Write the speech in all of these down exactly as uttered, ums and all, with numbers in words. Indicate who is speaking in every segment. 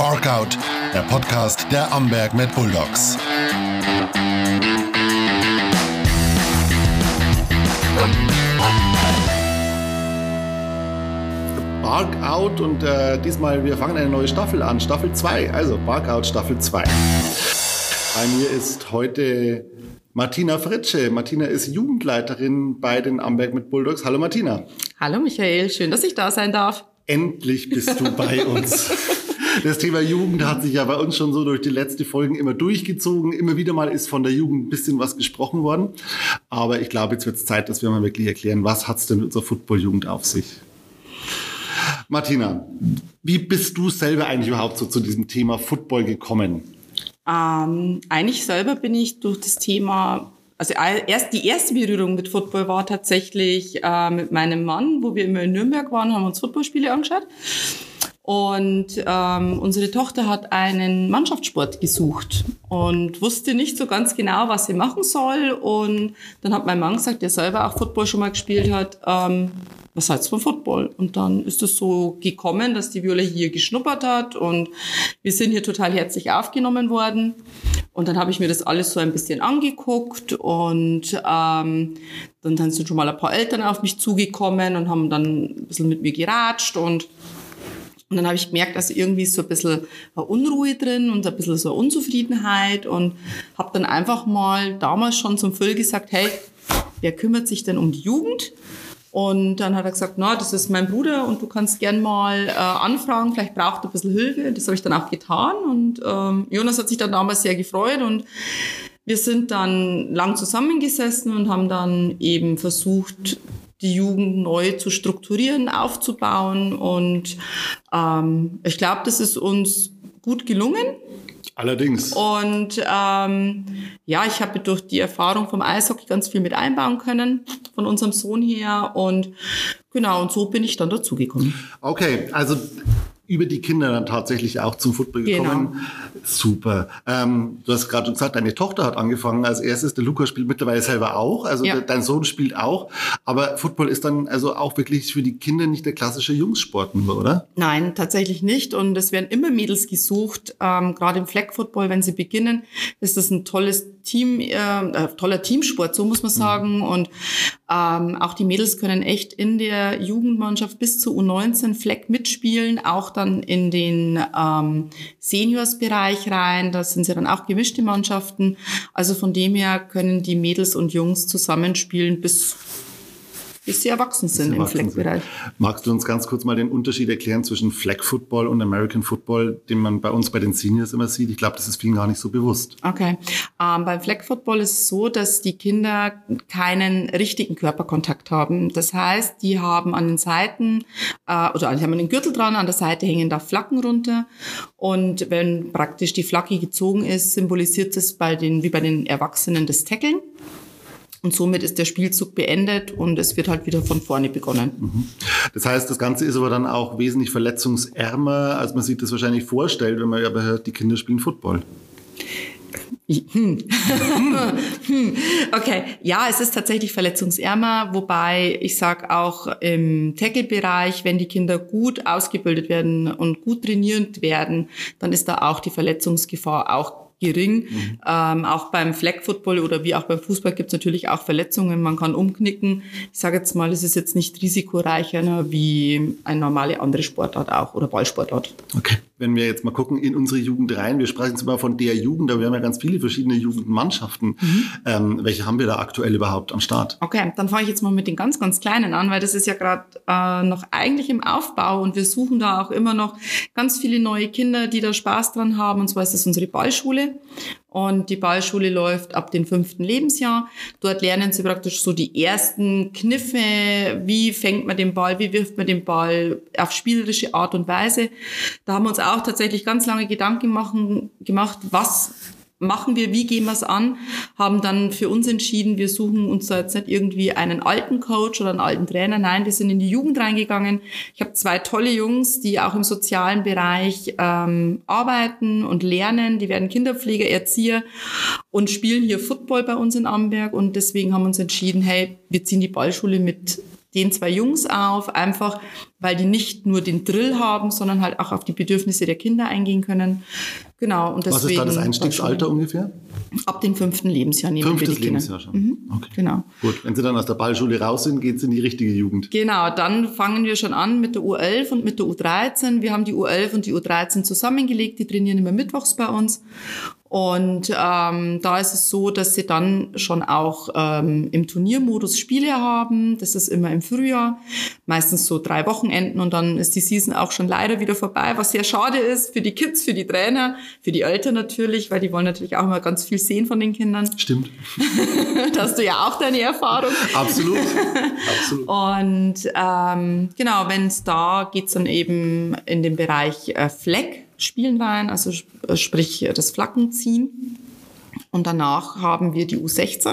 Speaker 1: Barkout, der Podcast der Amberg Mad Bulldogs.
Speaker 2: Barkout und äh, diesmal, wir fangen eine neue Staffel an, Staffel zwei, also Barkout Staffel zwei. Bei mir ist heute Martina Fritsche. Martina ist Jugendleiterin bei den Amberg Mad Bulldogs. Hallo Martina.
Speaker 3: Hallo Michael, schön, dass ich da sein darf.
Speaker 2: Endlich bist du bei uns. Das Thema Jugend hat sich ja bei uns schon so durch die letzten Folgen immer durchgezogen. Immer wieder mal ist von der Jugend ein bisschen was gesprochen worden. Aber ich glaube, jetzt wird es Zeit, dass wir mal wirklich erklären, was hat es denn mit unserer Football-Jugend auf sich? Martina, wie bist du selber eigentlich überhaupt so zu diesem Thema Football gekommen?
Speaker 3: Ähm, eigentlich selber bin ich durch das Thema, also erst die erste Berührung mit Football war tatsächlich äh, mit meinem Mann, wo wir immer in Nürnberg waren, haben uns Footballspiele angeschaut. Und ähm, unsere Tochter hat einen Mannschaftssport gesucht und wusste nicht so ganz genau, was sie machen soll. Und dann hat mein Mann gesagt, der selber auch Football schon mal gespielt hat, ähm, was hältst du von Football? Und dann ist es so gekommen, dass die Viola hier geschnuppert hat und wir sind hier total herzlich aufgenommen worden. Und dann habe ich mir das alles so ein bisschen angeguckt und ähm, dann, dann sind schon mal ein paar Eltern auf mich zugekommen und haben dann ein bisschen mit mir geratscht und Und dann habe ich gemerkt, dass irgendwie ist so ein bisschen eine Unruhe drin und ein bisschen so eine Unzufriedenheit und habe dann einfach mal damals schon zum Phil gesagt, hey, wer kümmert sich denn um die Jugend? Und dann hat er gesagt, na, das ist mein Bruder und du kannst gern mal äh, anfragen, vielleicht braucht er ein bisschen Hilfe. Das habe ich dann auch getan und ähm, Jonas hat sich dann damals sehr gefreut und wir sind dann lang zusammengesessen und haben dann eben versucht, die Jugend neu zu strukturieren, aufzubauen. Und ähm, ich glaube, das ist uns gut gelungen.
Speaker 2: Allerdings.
Speaker 3: Und ähm, ja, ich habe durch die Erfahrung vom Eishockey ganz viel mit einbauen können, von unserem Sohn her. Und genau, und so bin ich dann dazugekommen.
Speaker 2: Okay, also über die Kinder dann tatsächlich auch zum Football gekommen. Genau. Super. Ähm, du hast gerade schon gesagt, deine Tochter hat angefangen als erstes. Der Lukas spielt mittlerweile selber auch. Also ja. de, dein Sohn spielt auch. Aber Football ist dann also auch wirklich für die Kinder nicht der klassische Jungssport nur, oder?
Speaker 3: Nein, tatsächlich nicht. Und es werden immer Mädels gesucht. Ähm, gerade im Flag Football, wenn sie beginnen, ist das ein tolles Team, äh, toller Teamsport, so muss man sagen. Mhm. Und ähm, auch die Mädels können echt in der Jugendmannschaft bis zu U neunzehn Flag mitspielen, auch dann in den ähm, Seniors-Bereich rein. Da sind ja dann auch gemischte Mannschaften. Also von dem her können die Mädels und Jungs zusammenspielen bis bis sie erwachsen sind im Flag-Bereich.
Speaker 2: Magst du uns ganz kurz mal den Unterschied erklären zwischen Flag-Football und American Football, den man bei uns bei den Seniors immer sieht? Ich glaube, das ist vielen gar nicht so bewusst.
Speaker 3: Okay. Ähm, beim Flag-Football ist es so, dass die Kinder keinen richtigen Körperkontakt haben. Das heißt, die haben an den Seiten, äh, oder die haben einen Gürtel dran, an der Seite hängen da Flaggen runter. Und wenn praktisch die Flagge gezogen ist, symbolisiert es bei den, wie bei den Erwachsenen das Tackeln. Und somit ist der Spielzug beendet und es wird halt wieder von vorne begonnen.
Speaker 2: Das heißt, das Ganze ist aber dann auch wesentlich verletzungsärmer, als man sich das wahrscheinlich vorstellt, wenn man aber hört, die Kinder spielen Football.
Speaker 3: Hm. Okay, ja, es ist tatsächlich verletzungsärmer, wobei ich sage auch im Tackle-Bereich, wenn die Kinder gut ausgebildet werden und gut trainiert werden, dann ist da auch die Verletzungsgefahr auch gering. Mhm. Ähm, auch beim Flag Football oder wie auch beim Fußball gibt es natürlich auch Verletzungen. Man kann umknicken. Ich sage jetzt mal, es ist jetzt nicht risikoreicher, ne, wie eine normale andere Sportart auch oder Ballsportart.
Speaker 2: Okay. Wenn wir jetzt mal gucken in unsere Jugend rein, wir sprechen jetzt mal von der Jugend, aber wir haben ja ganz viele verschiedene Jugendmannschaften. Mhm. Ähm, welche haben wir da aktuell überhaupt am Start?
Speaker 3: Okay, dann fange ich jetzt mal mit den ganz, ganz Kleinen an, weil das ist ja gerade äh, noch eigentlich im Aufbau und wir suchen da auch immer noch ganz viele neue Kinder, die da Spaß dran haben. Und zwar ist das unsere Ballschule. Und die Ballschule läuft ab dem fünften Lebensjahr. Dort lernen sie praktisch so die ersten Kniffe, wie fängt man den Ball, wie wirft man den Ball auf spielerische Art und Weise. Da haben wir uns auch tatsächlich ganz lange Gedanken machen, gemacht, was machen wir, wie gehen wir es an, haben dann für uns entschieden, wir suchen uns da jetzt nicht irgendwie einen alten Coach oder einen alten Trainer, nein, wir sind in die Jugend reingegangen. Ich habe zwei tolle Jungs, die auch im sozialen Bereich ähm, arbeiten und lernen, die werden Kinderpfleger, Erzieher und spielen hier Football bei uns in Amberg und deswegen haben wir uns entschieden, hey, wir ziehen die Ballschule mit den zwei Jungs auf, einfach weil die nicht nur den Drill haben, sondern halt auch auf die Bedürfnisse der Kinder eingehen können. Genau. Und deswegen,
Speaker 2: was ist da das Einstiegsalter ungefähr?
Speaker 3: Ab dem fünften Lebensjahr nehmen
Speaker 2: Fünftes
Speaker 3: wir die Kinder.
Speaker 2: Lebensjahr schon.
Speaker 3: Mhm.
Speaker 2: Okay.
Speaker 3: Genau.
Speaker 2: Gut, wenn sie dann aus der Ballschule raus sind, geht es in die richtige Jugend.
Speaker 3: Genau, dann fangen wir schon an mit der U elf und mit der U dreizehn. Wir haben die U elf und die U dreizehn zusammengelegt, die trainieren immer mittwochs bei uns. Und ähm, da ist es so, dass sie dann schon auch ähm, im Turniermodus Spiele haben. Das ist immer im Frühjahr, meistens so drei Wochenenden und dann ist die Season auch schon leider wieder vorbei, was sehr schade ist für die Kids, für die Trainer, für die Eltern natürlich, weil die wollen natürlich auch immer ganz viel sehen von den Kindern.
Speaker 2: Stimmt.
Speaker 3: Da hast du ja auch deine Erfahrung.
Speaker 2: Absolut. Absolut.
Speaker 3: Und ähm, genau, wenn es da geht's dann eben in den Bereich äh, Flag spielen rein, also sp- sprich das Flaggen ziehen. Und danach haben wir die U sechzehn.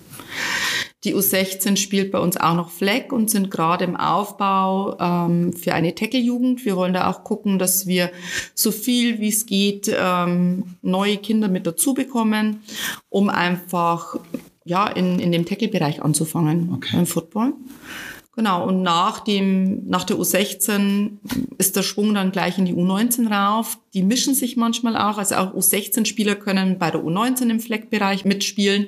Speaker 3: Die U sechzehn spielt bei uns auch noch Flag und sind gerade im Aufbau ähm, für eine Tackle-Jugend. Wir wollen da auch gucken, dass wir so viel wie es geht ähm, neue Kinder mit dazu bekommen, um einfach ja in, in dem Tackle-Bereich anzufangen,
Speaker 2: okay,
Speaker 3: im Football. Genau, und nach dem, nach der U sechzehn ist der Schwung dann gleich in die U neunzehn rauf. Die mischen sich manchmal auch, also auch U sechzehn-Spieler können bei der U neunzehn im Flag-Bereich mitspielen.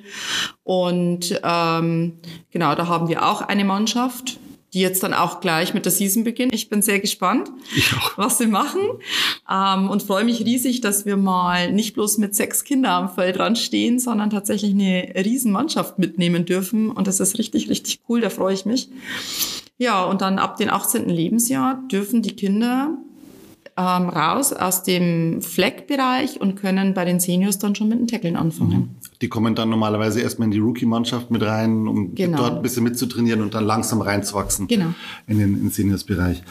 Speaker 3: Und ähm, genau, da haben wir auch eine Mannschaft, die jetzt dann auch gleich mit der Season beginnt. Ich bin sehr gespannt,
Speaker 2: ich auch,
Speaker 3: was sie machen, ähm, und freue mich riesig, dass wir mal nicht bloß mit sechs Kindern am Feld dran stehen, sondern tatsächlich eine Riesenmannschaft mitnehmen dürfen. Und das ist richtig, richtig cool, da freue ich mich. Ja, und dann ab dem achtzehnten Lebensjahr dürfen die Kinder ähm, raus aus dem Flag-Bereich und können bei den Seniors dann schon mit den Tackeln anfangen.
Speaker 2: Die kommen dann normalerweise erstmal in die Rookie-Mannschaft mit rein, um
Speaker 3: genau.
Speaker 2: dort ein bisschen mitzutrainieren und dann langsam reinzuwachsen,
Speaker 3: genau,
Speaker 2: in den, in den Seniors-Bereich.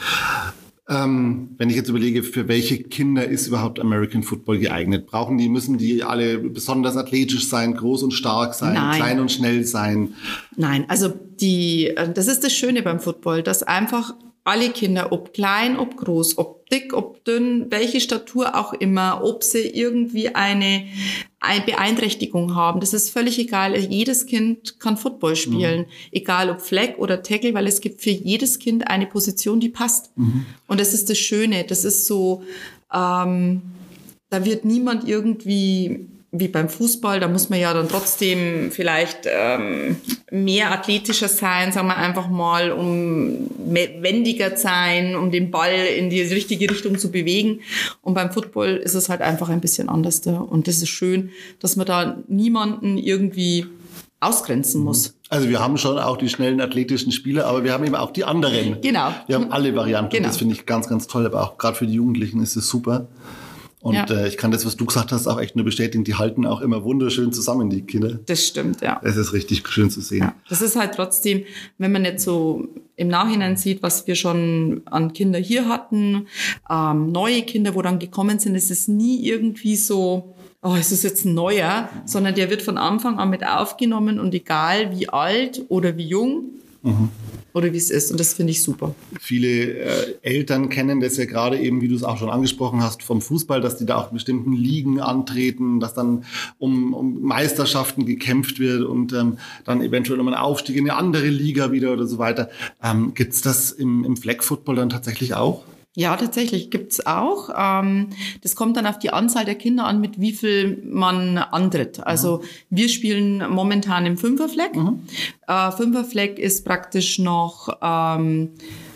Speaker 2: Ähm, wenn ich jetzt überlege, für welche Kinder ist überhaupt American Football geeignet? Brauchen die, müssen die alle besonders athletisch sein, groß und stark sein,
Speaker 3: Nein.
Speaker 2: klein und schnell sein?
Speaker 3: Nein, also die, das ist das Schöne beim Football, dass einfach alle Kinder, ob klein, ob groß, ob dick, ob dünn, welche Statur auch immer, ob sie irgendwie eine, eine Beeinträchtigung haben, das ist völlig egal. Jedes Kind kann Football spielen, mhm. egal ob Flag oder Tackle, weil es gibt für jedes Kind eine Position, die passt. Mhm. Und das ist das Schöne. Das ist so, ähm, da wird niemand irgendwie wie beim Fußball, da muss man ja dann trotzdem vielleicht ähm, mehr athletischer sein, sagen wir einfach mal, um wendiger sein, um den Ball in die richtige Richtung zu bewegen. Und beim Football ist es halt einfach ein bisschen anders da. Und das ist schön, dass man da niemanden irgendwie ausgrenzen muss.
Speaker 2: Also wir haben schon auch die schnellen athletischen Spieler, aber wir haben eben auch die anderen.
Speaker 3: Genau.
Speaker 2: Wir haben alle Varianten.
Speaker 3: Genau.
Speaker 2: Das finde ich ganz, ganz toll. Aber auch gerade für die Jugendlichen ist es super. Und ja. äh, ich kann das, was du gesagt hast, auch echt nur bestätigen. Die halten auch immer wunderschön zusammen, die Kinder.
Speaker 3: Das stimmt, ja.
Speaker 2: Es ist richtig schön zu sehen.
Speaker 3: Ja. Das ist halt trotzdem, wenn man jetzt so im Nachhinein sieht, was wir schon an Kinder hier hatten, ähm, neue Kinder, wo dann gekommen sind, ist es nie irgendwie so, oh, es ist jetzt ein neuer, sondern der wird von Anfang an mit aufgenommen und egal wie alt oder wie jung, mhm. oder wie es ist. Und das finde ich super.
Speaker 2: Viele äh, Eltern kennen das ja gerade eben, wie du es auch schon angesprochen hast, vom Fußball, dass die da auch in bestimmten Ligen antreten, dass dann um, um Meisterschaften gekämpft wird und ähm, dann eventuell um einen Aufstieg in eine andere Liga wieder oder so weiter. Ähm, gibt es das im, im Flag Football dann tatsächlich auch?
Speaker 3: Ja, tatsächlich gibt's auch. Ähm, das kommt dann auf die Anzahl der Kinder an, mit wie viel man antritt. Also mhm. wir spielen momentan im Fünferflag. Mhm. Äh, Fünferflag ist praktisch noch, ähm,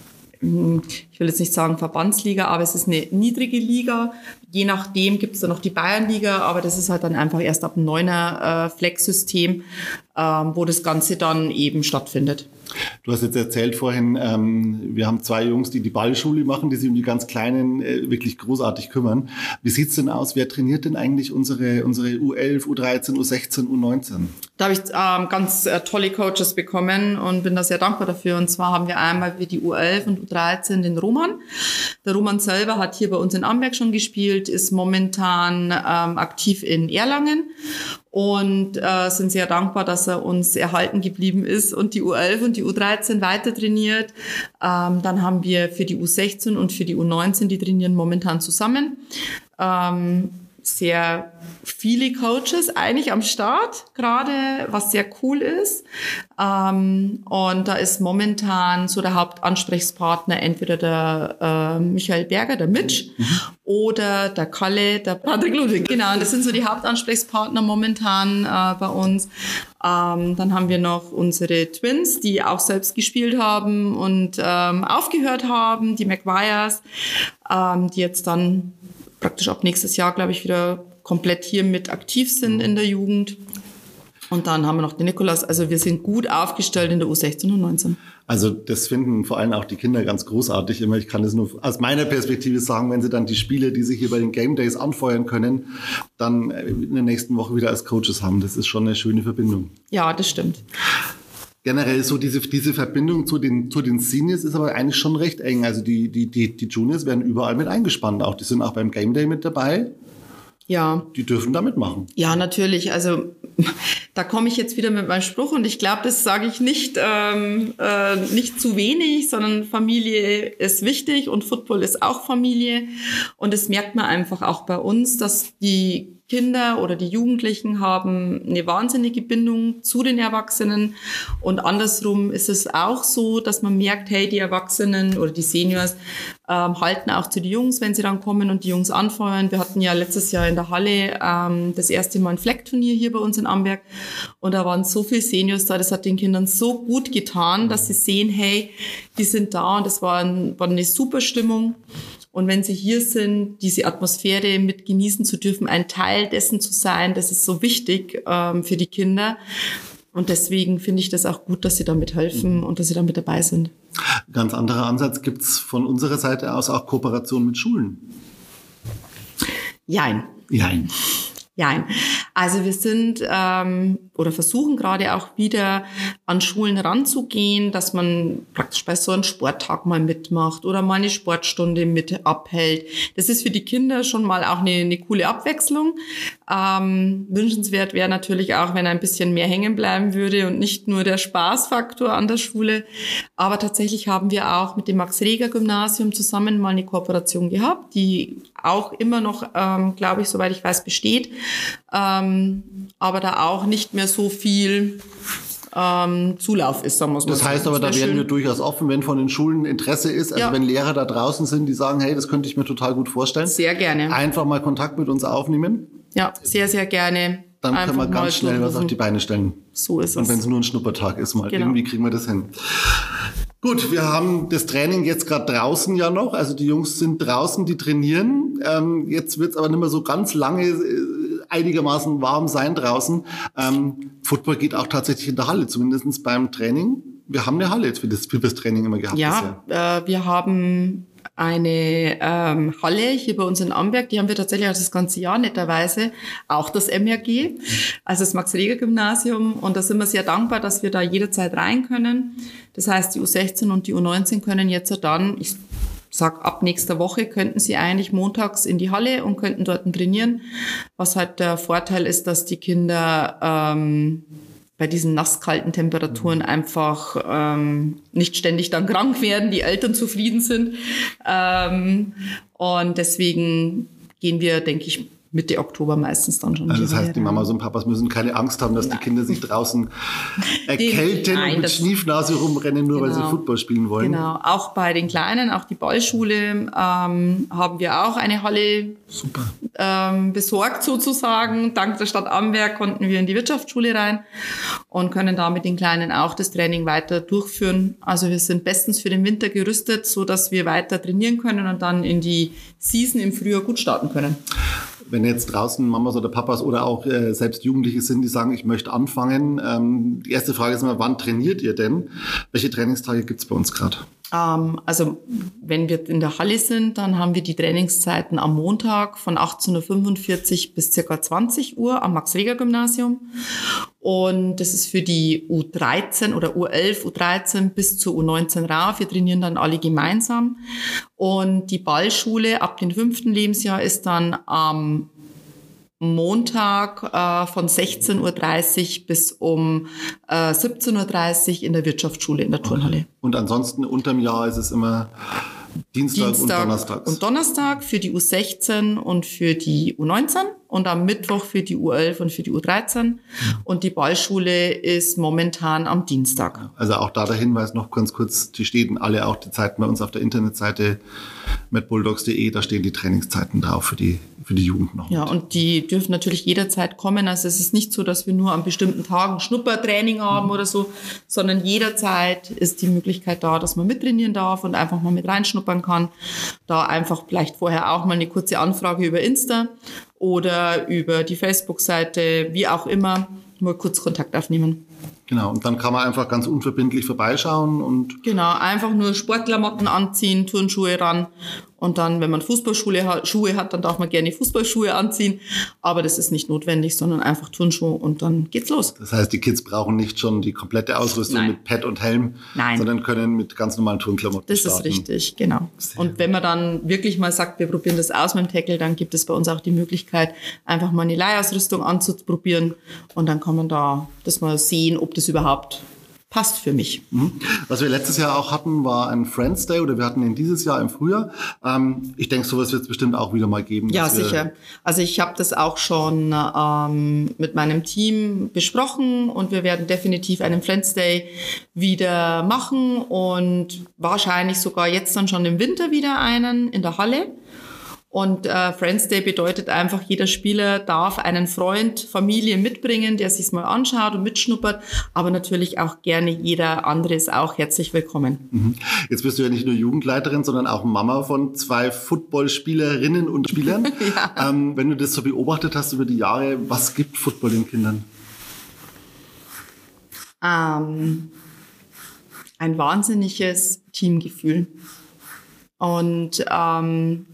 Speaker 3: ich will jetzt nicht sagen Verbandsliga, aber es ist eine niedrige Liga. Je nachdem gibt's dann noch die Bayernliga, aber das ist halt dann einfach erst ab dem Neuner äh, Flag-System, ähm, wo das Ganze dann eben stattfindet.
Speaker 2: Du hast jetzt erzählt vorhin, ähm, wir haben zwei Jungs, die die Ballschule machen, die sich um die ganz Kleinen äh, wirklich großartig kümmern. Wie sieht's denn aus? Wer trainiert denn eigentlich unsere, unsere U elf, U dreizehn, U sechzehn, U neunzehn?
Speaker 3: Da habe ich ähm, ganz äh, tolle Coaches bekommen und bin da sehr dankbar dafür. Und zwar haben wir einmal für die U elf und U dreizehn den Roman. Der Roman selber hat hier bei uns in Amberg schon gespielt, ist momentan ähm, aktiv in Erlangen. Und äh, sind sehr dankbar, dass er uns erhalten geblieben ist und die U elf und die U dreizehn weiter trainiert. Ähm, dann haben wir für die U sechzehn und für die U neunzehn, die trainieren momentan zusammen. Ähm, sehr viele Coaches eigentlich am Start gerade, was sehr cool ist. Ähm, und da ist momentan so der Hauptansprechpartner entweder der äh, Michael Berger, der Mitch, mhm. oder der Kalle, der Patrick Ludwig. Genau, und das sind so die Hauptansprechpartner momentan äh, bei uns. Ähm, dann haben wir noch unsere Twins, die auch selbst gespielt haben und ähm, aufgehört haben, die McGuires, ähm, die jetzt dann praktisch ab nächstes Jahr, glaube ich, wieder komplett hier mit aktiv sind in der Jugend. Und dann haben wir noch den Nikolas. Also wir sind gut aufgestellt in der U sechzehn und neunzehn.
Speaker 2: Also das finden vor allem auch die Kinder ganz großartig immer. Ich kann das nur aus meiner Perspektive sagen, wenn sie dann die Spiele, die sich hier bei den Game Days anfeuern können, dann in der nächsten Woche wieder als Coaches haben. Das ist schon eine schöne Verbindung.
Speaker 3: Ja, das stimmt.
Speaker 2: Generell so diese, diese Verbindung zu den, zu den Seniors ist aber eigentlich schon recht eng. Also die, die, die, die Juniors werden überall mit eingespannt. Auch die sind auch beim Game Day mit dabei.
Speaker 3: Ja.
Speaker 2: Die dürfen da mitmachen.
Speaker 3: Ja, natürlich. Also da komme ich jetzt wieder mit meinem Spruch und ich glaube, das sage ich nicht, ähm, äh, nicht zu wenig, sondern Familie ist wichtig und Football ist auch Familie. Und das merkt man einfach auch bei uns, dass die Kinder oder die Jugendlichen haben eine wahnsinnige Bindung zu den Erwachsenen und andersrum ist es auch so, dass man merkt, hey, die Erwachsenen oder die Seniors ähm, halten auch zu den Jungs, wenn sie dann kommen und die Jungs anfeuern. Wir hatten ja letztes Jahr in der Halle ähm, das erste Mal ein Fleckturnier hier bei uns in Amberg und da waren so viele Seniors da, das hat den Kindern so gut getan, dass sie sehen, hey, die sind da und das war, ein, war eine super Stimmung. Und wenn sie hier sind, diese Atmosphäre mit genießen zu dürfen, ein Teil dessen zu sein, das ist so wichtig ähm, für die Kinder. Und deswegen finde ich das auch gut, dass sie da mithelfen und dass sie da mit dabei sind.
Speaker 2: Ganz anderer Ansatz gibt's von unserer Seite aus auch Kooperation mit Schulen.
Speaker 3: Jein.
Speaker 2: Jein.
Speaker 3: Jein. Also wir sind ähm, oder versuchen gerade auch wieder an Schulen ranzugehen, dass man praktisch bei so einem Sporttag mal mitmacht oder mal eine Sportstunde mit abhält. Das ist für die Kinder schon mal auch eine, eine coole Abwechslung. Ähm, wünschenswert wäre natürlich auch, wenn ein bisschen mehr hängen bleiben würde und nicht nur der Spaßfaktor an der Schule. Aber tatsächlich haben wir auch mit dem Max-Reger-Gymnasium zusammen mal eine Kooperation gehabt, die auch immer noch, ähm, glaube ich, soweit ich weiß, besteht. Ähm, aber da auch nicht mehr so viel ähm, Zulauf ist, sagen wir mal.
Speaker 2: Das heißt aber, da wären wir durchaus offen, wenn von den Schulen Interesse ist, also
Speaker 3: ja.
Speaker 2: wenn Lehrer da draußen sind, die sagen, hey, das könnte ich mir total gut vorstellen.
Speaker 3: Sehr gerne.
Speaker 2: Einfach mal Kontakt mit uns aufnehmen.
Speaker 3: Ja, sehr, sehr gerne.
Speaker 2: Dann
Speaker 3: Einfach
Speaker 2: können wir ganz schnell was auf die Beine stellen.
Speaker 3: So ist es.
Speaker 2: Und wenn es nur ein Schnuppertag ist, mal
Speaker 3: genau.
Speaker 2: irgendwie kriegen wir das hin. Gut, wir haben das Training jetzt gerade draußen ja noch. Also die Jungs sind draußen, die trainieren. Ähm, jetzt wird es aber nicht mehr so ganz lange äh, einigermaßen warm sein draußen. Ähm, Football geht auch tatsächlich in der Halle, zumindest beim Training. Wir haben eine Halle jetzt für das, für das Training immer gehabt.
Speaker 3: Ja, äh, wir haben eine ähm, Halle hier bei uns in Amberg, die haben wir tatsächlich auch das ganze Jahr netterweise, auch das M R G, also das Max-Reger-Gymnasium, und da sind wir sehr dankbar, dass wir da jederzeit rein können. Das heißt, die U sechzehn und die U neunzehn können jetzt dann, ich sag ab nächster Woche, könnten sie eigentlich montags in die Halle und könnten dort trainieren, was halt der Vorteil ist, dass die Kinder ähm, bei diesen nasskalten Temperaturen einfach ähm, nicht ständig dann krank werden, die Eltern zufrieden sind. Ähm, und deswegen gehen wir, denke ich, Mitte Oktober meistens dann schon.
Speaker 2: Also das heißt, die Mamas und Papas müssen keine Angst haben, dass Nein. die Kinder sich draußen erkälten Nein, und mit Schniefnase rumrennen, nur genau. weil sie Football spielen wollen.
Speaker 3: Genau, auch bei den Kleinen, auch die Ballschule, ähm, haben wir auch eine Halle
Speaker 2: Super.
Speaker 3: Ähm, besorgt sozusagen. Dank der Stadt Amberg konnten wir in die Wirtschaftsschule rein und können da mit den Kleinen auch das Training weiter durchführen. Also wir sind bestens für den Winter gerüstet, so dass wir weiter trainieren können und dann in die Season im Frühjahr gut starten können.
Speaker 2: Wenn jetzt draußen Mamas oder Papas oder auch äh, selbst Jugendliche sind, die sagen, ich möchte anfangen. Ähm, die erste Frage ist immer, wann trainiert ihr denn? Welche Trainingstage gibt es bei uns gerade?
Speaker 3: Ähm, also wenn wir in der Halle sind, dann haben wir die Trainingszeiten am Montag von achtzehn Uhr fünfundvierzig bis ca. zwanzig Uhr am Max-Reger-Gymnasium. Und das ist für die U dreizehn oder U elf, U dreizehn bis zur U neunzehn rauf. Wir trainieren dann alle gemeinsam. Und die Ballschule ab dem fünften Lebensjahr ist dann am Montag äh, von sechzehn Uhr dreißig bis um äh, siebzehn Uhr dreißig in der Wirtschaftsschule in der Turnhalle.
Speaker 2: Und ansonsten unterm Jahr ist es immer Dienstag,
Speaker 3: Dienstag
Speaker 2: und Donnerstag.
Speaker 3: Und Donnerstag für die U sechzehn und für die U neunzehn und am Mittwoch für die U elf und für die U dreizehn. Und die Ballschule ist momentan am Dienstag.
Speaker 2: Also auch da der Hinweis noch ganz kurz, die stehen alle auch die Zeiten bei uns auf der Internetseite madbulldogs punkt de, da stehen die Trainingszeiten drauf für die, für die Jugend noch.
Speaker 3: Ja, und die dürfen natürlich jederzeit kommen. Also es ist nicht so, dass wir nur an bestimmten Tagen Schnuppertraining haben mhm. oder so, sondern jederzeit ist die Möglichkeit da, dass man mittrainieren darf und einfach mal mit reinschnuppern kann. Da einfach vielleicht vorher auch mal eine kurze Anfrage über Insta oder über die Facebook-Seite, wie auch immer, mal kurz Kontakt aufnehmen.
Speaker 2: Genau, und dann kann man einfach ganz unverbindlich vorbeischauen und...
Speaker 3: Genau, einfach nur Sportklamotten anziehen, Turnschuhe ran und dann, wenn man Fußballschuhe hat, Schuhe hat, dann darf man gerne Fußballschuhe anziehen, aber das ist nicht notwendig, sondern einfach Turnschuhe und dann geht's los.
Speaker 2: Das heißt, die Kids brauchen nicht schon die komplette Ausrüstung Nein. mit Pad und Helm,
Speaker 3: Nein.
Speaker 2: sondern können mit ganz normalen Turnklamotten
Speaker 3: das
Speaker 2: starten.
Speaker 3: Das ist richtig, genau. Sehr und wenn man dann wirklich mal sagt, wir probieren das aus mit dem Tackle, dann gibt es bei uns auch die Möglichkeit, einfach mal eine Leihausrüstung anzuprobieren und dann kann man da das mal sehen, ob das überhaupt passt für mich.
Speaker 2: Was wir letztes Jahr auch hatten, war ein Friends Day oder wir hatten ihn dieses Jahr im Frühjahr. Ähm, ich denke, sowas wird es bestimmt auch wieder mal geben.
Speaker 3: Ja, sicher. Also ich habe das auch schon ähm, mit meinem Team besprochen und wir werden definitiv einen Friends Day wieder machen und wahrscheinlich sogar jetzt dann schon im Winter wieder einen in der Halle. Und äh, Friends Day bedeutet einfach, jeder Spieler darf einen Freund, Familie mitbringen, der sich's mal anschaut und mitschnuppert. Aber natürlich auch gerne jeder andere ist auch herzlich willkommen.
Speaker 2: Mhm. Jetzt bist du ja nicht nur Jugendleiterin, sondern auch Mama von zwei Footballspielerinnen und Spielern. Ja. Ähm, wenn du das so beobachtet hast über die Jahre, was gibt Football den Kindern?
Speaker 3: Ähm, ein wahnsinniges Teamgefühl. Und ähm,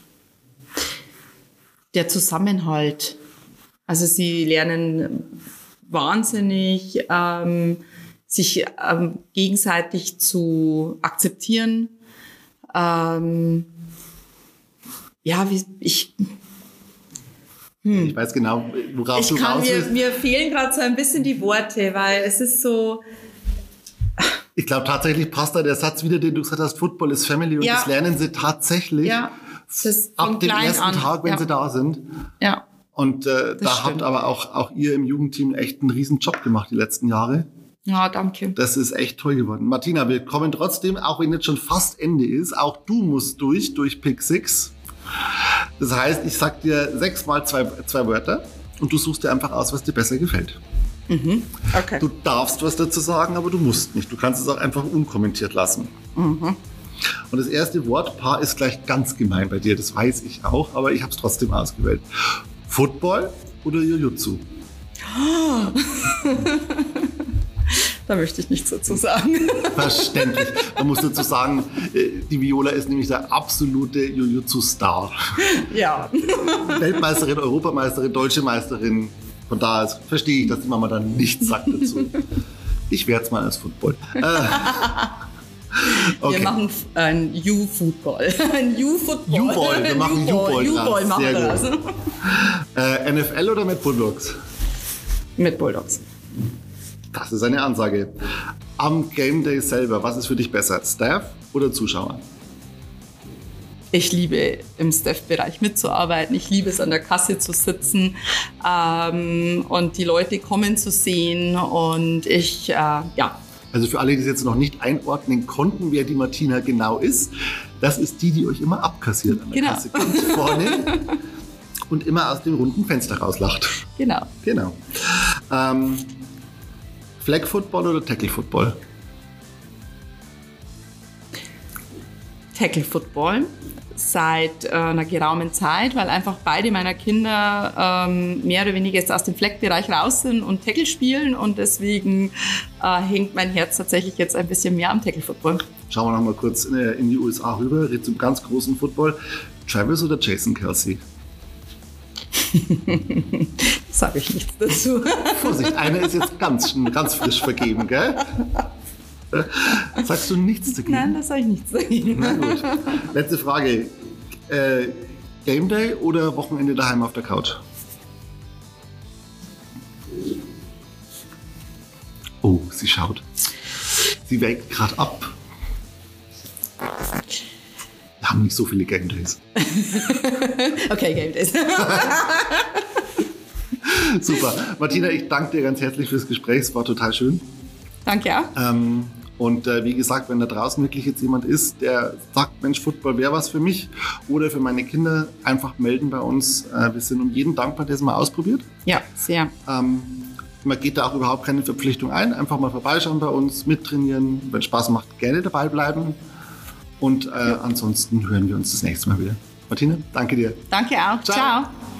Speaker 3: der Zusammenhalt. Also sie lernen wahnsinnig, ähm, sich ähm, gegenseitig zu akzeptieren. Ähm, ja, wie ich...
Speaker 2: Hm. Ich weiß genau, worauf
Speaker 3: ich
Speaker 2: du
Speaker 3: kann,
Speaker 2: raus willst.
Speaker 3: Mir, mir fehlen gerade so ein bisschen die Worte, weil es ist so...
Speaker 2: Ich glaube, tatsächlich passt da der Satz wieder, den du gesagt hast, Football ist Family und ja. das lernen sie tatsächlich.
Speaker 3: Ja. Das
Speaker 2: ab dem ersten
Speaker 3: an.
Speaker 2: Tag, wenn
Speaker 3: ja.
Speaker 2: sie da sind.
Speaker 3: Ja.
Speaker 2: Und äh, da
Speaker 3: stimmt.
Speaker 2: habt aber auch, auch ihr im Jugendteam echt einen riesen Job gemacht die letzten Jahre.
Speaker 3: Ja, danke.
Speaker 2: Das ist echt toll geworden. Martina, wir kommen trotzdem, auch wenn jetzt schon fast Ende ist, auch du musst durch, durch Pick Six. Das heißt, ich sag dir sechsmal zwei, zwei Wörter und du suchst dir einfach aus, was dir besser gefällt.
Speaker 3: Mhm. Okay.
Speaker 2: Du darfst was dazu sagen, aber du musst nicht. Du kannst es auch einfach unkommentiert lassen.
Speaker 3: Mhm.
Speaker 2: Und das erste Wortpaar ist gleich ganz gemein bei dir, das weiß ich auch, aber ich habe es trotzdem ausgewählt. Football oder Jiu-Jitsu?
Speaker 3: Oh. Da möchte ich nichts dazu sagen.
Speaker 2: Verständlich. Man muss dazu sagen, die Viola ist nämlich der absolute Jiu-Jitsu-Star.
Speaker 3: Ja.
Speaker 2: Weltmeisterin, Europameisterin, Deutsche Meisterin. Von daher verstehe ich, dass die Mama dann nichts sagt dazu. Ich werde es mal als Football. Äh,
Speaker 3: Okay. Wir machen ein U-Football. Ein U-Football.
Speaker 2: U-Ball. Wir machen U-Ball.
Speaker 3: U-Ball machen wir das.
Speaker 2: Äh, N F L oder mit Bulldogs?
Speaker 3: Mit Bulldogs.
Speaker 2: Das ist eine Ansage. Am Game Day selber, was ist für dich besser? Staff oder Zuschauer?
Speaker 3: Ich liebe im Staff-Bereich mitzuarbeiten. Ich liebe es, an der Kasse zu sitzen ähm, und die Leute kommen zu sehen. Und ich, äh, ja.
Speaker 2: Also für alle, die es jetzt noch nicht einordnen konnten, wer die Martina genau ist, das ist die, die euch immer abkassiert an der
Speaker 3: genau.
Speaker 2: Kasse. Ganz vorne und immer aus dem runden Fenster rauslacht.
Speaker 3: Genau.
Speaker 2: Genau. Ähm, Flag Football oder Tackle Football?
Speaker 3: Tackle Football. Seit äh, einer geraumen Zeit, weil einfach beide meiner Kinder ähm, mehr oder weniger jetzt aus dem Flag-Bereich raus sind und Tackle spielen und deswegen äh, hängt mein Herz tatsächlich jetzt ein bisschen mehr am Tackle-Football.
Speaker 2: Schauen wir noch mal kurz in, in die U S A rüber, zum ganz großen Football. Travis oder Jason Kelce?
Speaker 3: Sage ich nichts dazu.
Speaker 2: Vorsicht, einer ist jetzt ganz, ganz frisch vergeben, gell? Sagst du nichts dagegen?
Speaker 3: Nein, das sage ich nichts dagegen.
Speaker 2: Na gut. Letzte Frage. Äh, Game Day oder Wochenende daheim auf der Couch? Oh, sie schaut. Sie wägt gerade ab. haben nicht so viele Game Days.
Speaker 3: Okay, Game Days.
Speaker 2: Super. Martina, ich danke dir ganz herzlich fürs Gespräch. Es war total schön.
Speaker 3: Danke auch.
Speaker 2: Ähm, und äh, wie gesagt, wenn da draußen wirklich jetzt jemand ist, der sagt, Mensch, Football wäre was für mich oder für meine Kinder, einfach melden bei uns. Äh, wir sind um jeden dankbar, der es mal ausprobiert.
Speaker 3: Ja, sehr.
Speaker 2: Ähm, man geht da auch überhaupt keine Verpflichtung ein. Einfach mal vorbeischauen bei uns, mittrainieren. Wenn Spaß macht, gerne dabei bleiben. Und äh, ja. ansonsten hören wir uns das nächste Mal wieder. Martina, danke dir.
Speaker 3: Danke auch. Ciao. Ciao.